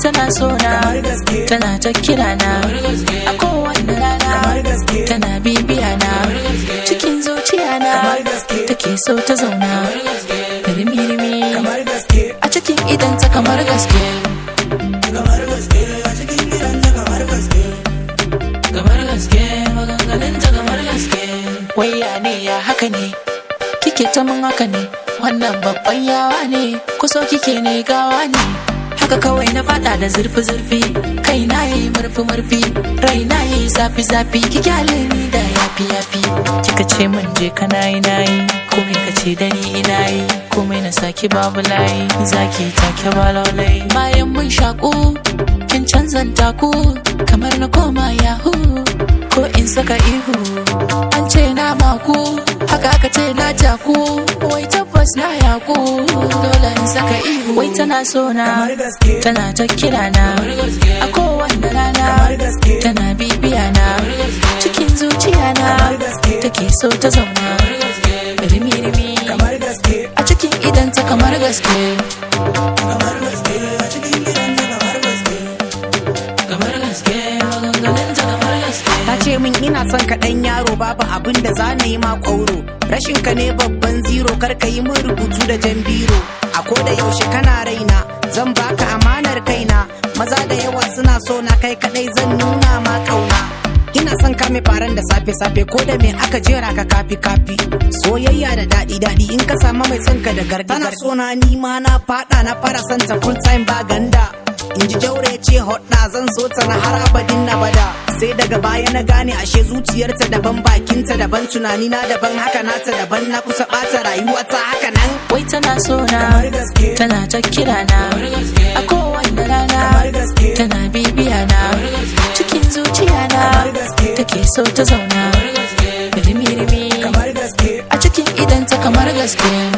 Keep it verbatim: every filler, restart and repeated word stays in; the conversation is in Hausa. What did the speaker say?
tana so na, tana ta kira na a kowanne rana, tana bibiya na cikin zuciya na, take so ta zauna rimi-rimi a cikin idanta kamar gaske, kamar gaske a cikin idanta kamar gaske, kamar gaske maganganunta kamar gaske. Waya ne ya haka ne kike ta mun haka ne, wannan babban yawa ne kuso kike ne gawa ne, haka kawai na fada da zurfi-zurfi, kai na yayi murfi-murfi, rai na yayi zafi-zafi, ki kyale ni da yafi-yafi. Kika ce mun je kana yi nayi, komai ka ce da ni ina yi, komai na saki babu layi, zaki take ba laulai. Bayan mun shaku kin canzan taku kamar na koma yahoo, ko in saka ihu an ce na maku, haka aka ce na jaku, wai tabbas na yaku, dole in saka ihu. Wai tana so na, tana ta kira na a kowanne rana, tana bibiya na cikin zuciya na, take so ta zauna rimi-rimi a cikin idanta kamar gaske, kamar gaske a cikin idanta kamar gaske, kamar gaske maganganunta kamar gaske. Ta ce min ina son ka ɗan yaro, babu abin da za na yi ma ƙwauro, rashin ka ne babban ziro, kar ka yi min rubutu da jan biro, a ko da yaushe kana raina, zan baka amanar kaina, maza da yawa suna so na, kai kadai zan nuna ma kauna. Ina son kame faran da safe-safe, ko da me aka jera ka kafi-kafi, soyayya da daɗi-daɗi in ka samu mai son ka da gardi. Tana so na ni ma na faɗa, na fara son ta full time ba ganda, in ji Jaure ce hotna, zan so ta na har abadin na bada. Sai daga baya na gane ashe zuciyarta daban, bakinta daban, tunani na daban, haka nata daban, na kusa ɓata rayuwata haka nan. Wai tana so na, tana ta kira na a kowanne rana, tana bibiya na cikin zuciya na, take so ta zauna rimi-rimi a cikin idanta kamar gaske.